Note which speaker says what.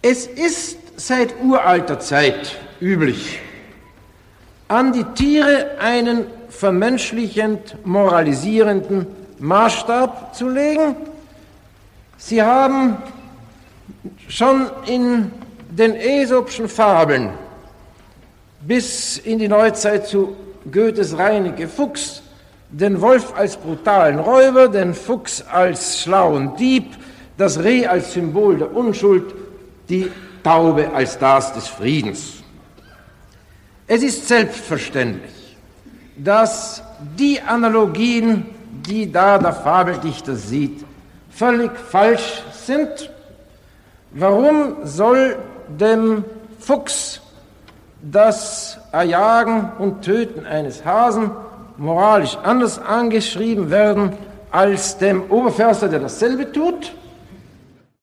Speaker 1: Es ist seit uralter Zeit üblich, an die Tiere einen vermenschlichend moralisierenden Maßstab zu legen. Sie haben schon in den Aesopschen Fabeln bis in die Neuzeit zu Goethes Reineke Fuchs den Wolf als brutalen Räuber, den Fuchs als schlauen Dieb, das Reh als Symbol der Unschuld, die Taube als das des Friedens. Es ist selbstverständlich, dass die Analogien, die da der Fabeldichter sieht, völlig falsch sind. Warum soll dem Fuchs das Erjagen und Töten eines Hasen moralisch anders angeschrieben werden als dem Oberförster, der dasselbe tut?